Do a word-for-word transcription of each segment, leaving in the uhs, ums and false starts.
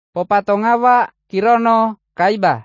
Popatongawa kirono kaiba.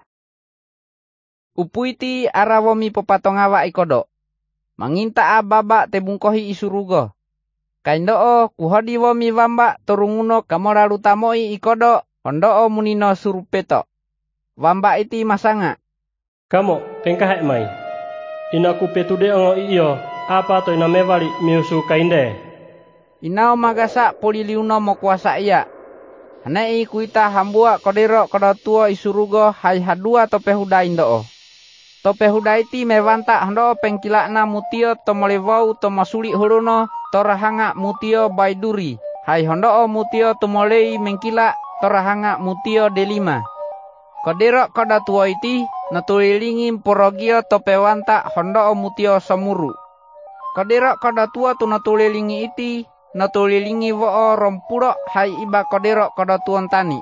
Upuiti arawomi popatongawa ikodo. Manginta ababa tebungkohi isurugo. Kaindoo kuhodi womi wamba torunguno kamoralu tamoi ikodo ondoo munino surupeto. Wamba iti masanga. Kamo pengkahek mai. Inaku petude ongo iyo apa to ina mewali miusu kainde. Inao magasa poliliuno mo kuasa iya. Hanei kuita hambua kodero kodotuo isurugo hai hadua tope huda indoo. Tope huda iti mewanta hando pengkilakna mutio tomolewau tomasuli huruno torahanga mutio baiduri. Hai hondoo mutio tomolei mengkila torahanga mutio delima. Kodero kodotuo iti natulilingi porogio tope wanta hondoo mutio samuru. Kodero kodotuo tu natulilingi iti natulilingi wo rompuro hai iba kodero kodotuon tani.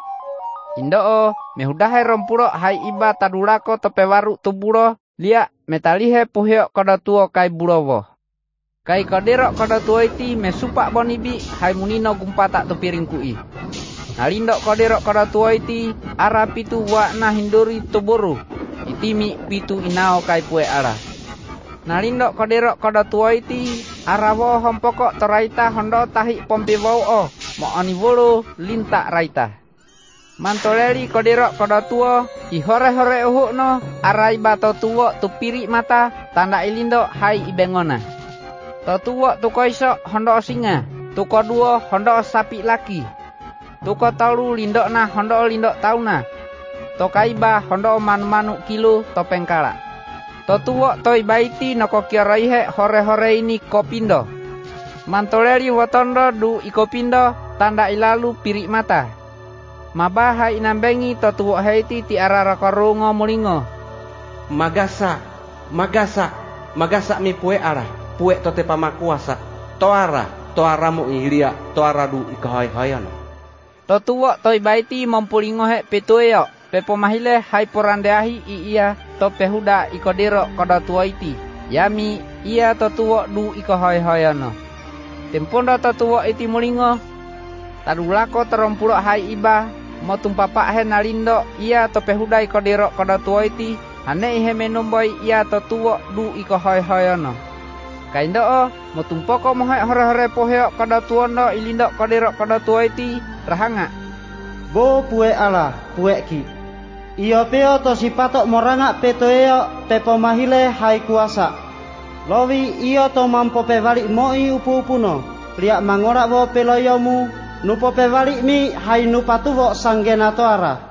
Indoo mehudahe rompuro hai iba tadulako tope waru tuburo lia metalihe puhyo kodotuo kai burowo. Kai kodero kodotuo iti mesupak bonibi hai munino gumpata tu piringkui. Nalindo kodero kodotuo iti ara pitu wakna hinduri tuburu. Itimi pitu inao kai pue ara. Nalindo kodero kodotuo iti arawo hompoko toraita hondo tahi pompiwau o mo anibulu linta raita. Mantoleli kodero kodotuo ihore-hore uhukno arai bato tuwo tupiri mata tanda ilindo hai ibengona. Totuwo tukoiso hondo singa, tuko duo hondo sapi laki. Tuko taulu lindo na hondo lindo tauna. Tokaiba hondo manu-manu kilu topengkala. Totuwo toi baiti noko kiaraihe hore-hore ini kopindo. Mantoleri wotondo du ikopindo tanda ilalu pirik mata. Mabaha inambengi totuwo heiti ti arara korungo mulingo. Magasa, magasa, magasa mi pue ara, pue tote pamakuasa. Toara, toaramu ihiria, toaradu ikahoy-hoyono. Totuwo toi baiti mempulingo he petueo. Pepo mahile hai porandeahi iya tope huda ikodero kodotuo iti. Yami iya totuwo du ikohoy-hoyono. Tempondo totuwo iti mulingo. Tadulako terompuro hai iba. Motumpapak he nalindo iya tope huda ikodero kodotuo iti. Hanei he menumboi iya totuwo du ikohoy-hoyono. Kaindoo motumpoko mohe hore-hore poheo kodotuondo ilindo kodero kodotuo iti rahanga. Bo pue ala pue ki. Iyo peo to sipatok moranga petoeo tepo mahile hai kuasa. Lowi iyo to mampo pevalik moi upu-upuno. Liak mangorak wo peloyomu nupo pevalik mi hai nupatuwo sanggena toara.